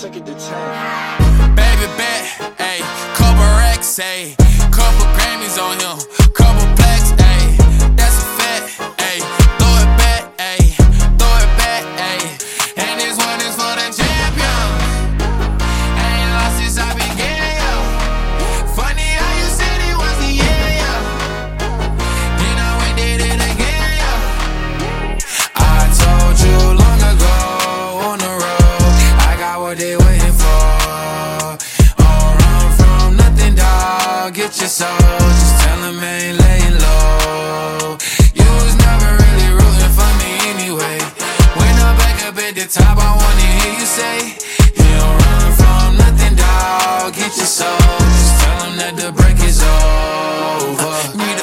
Take it to 10. Baby bet, ayy, couple racks, ayy, couple Grammys on him, couple plaques, ayy, that's a fact, ayy, throw it back, ayy, throw it back, ayy, and this one is for the champion. Ain't lost since I began, yo. Funny how you said it was the year, yo. Then I went did it again, yo. I told you long ago on the road, I got what they waiting for. Get your soul, just tell him I ain't laying low. You was never really rooting for me anyway. When I'm back up at the top, I wanna hear you say, you don't run from nothing, dawg. Get your soul, just tell him that the break is over.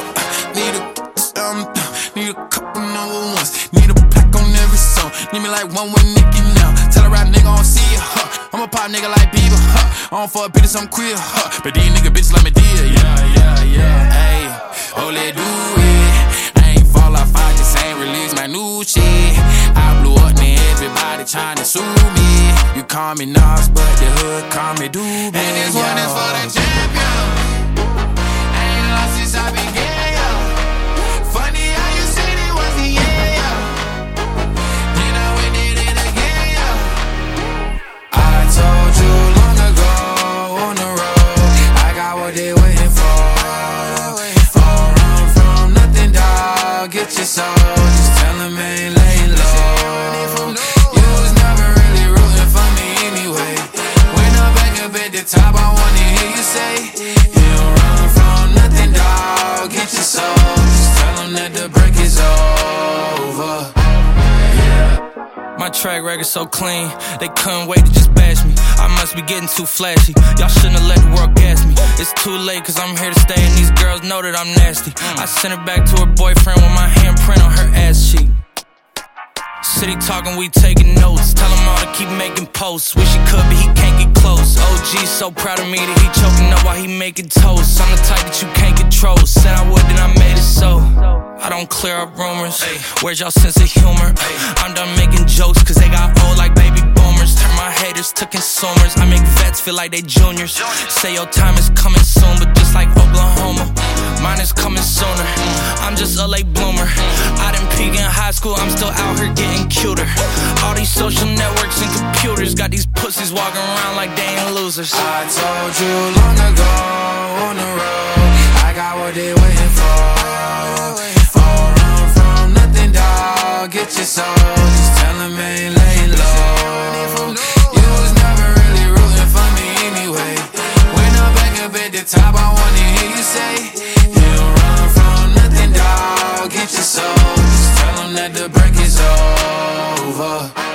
Need a couple number ones. Need a plaque on every song. Need me like one with Nicki now. Tell a rap nigga I don't see ya, huh. I'm a pop nigga like Bieber, huh. I don't fuck bitches, I'm queer, huh. But these nigga bitches like me dear, yeah. Ayy, oh let do it. I ain't fall off, I just ain't release my new shit. I blew up and everybody tryna sue me. You call me Nas, but the hood call me Doobie. And this one is for the champion. Ain't lost since I began, yo. Funny how you said it was the year, yo. Then I went did it again, yo. I told you long ago on the road, I got what they waiting for. Don't run from nothing, dawg. Get your soul, just tell him I ain't laying low. You was never really rooting for me anyway. When I'm back up at the top, I wanna hear you say, you don't run from nothing, dawg. Get your soul, just tell him that the break is over. My track record so clean, they couldn't wait to just bash me. I must be getting too flashy, y'all shouldn't have let the world gas me. It's too late cause I'm here to stay and these girls know that I'm nasty. I sent her back to her boyfriend with my handprint on her ass cheek. City talking, we taking notes. Tell him all to keep making posts. Wish he could, but he can't get close. OG so proud of me that he choking up while he making toast. I'm the type that you can't control. Said I would, then I made it so. I don't clear up rumors. Where's y'all sense of humor? I'm done making jokes cause they got old like baby boomers. Turn my haters to consumers. I make vets feel like they juniors. Say your time is coming soon, but just like Oklahoma, mine is coming sooner. I'm just a late bloomer. I didn't peak in high school, I'm still out here getting cuter. All these social networks and computers got these pussies walking around like they ain't losers. I told you long ago on the road, I got what they waiting for. Don't run from nothing, dawg. Get your soul, just tell him I ain't laying low. You was never really rooting for me anyway. When I'm back up at the top, I wanna hear you say, you don't run from nothing, dawg. Get your soul, just tell him that the break is over.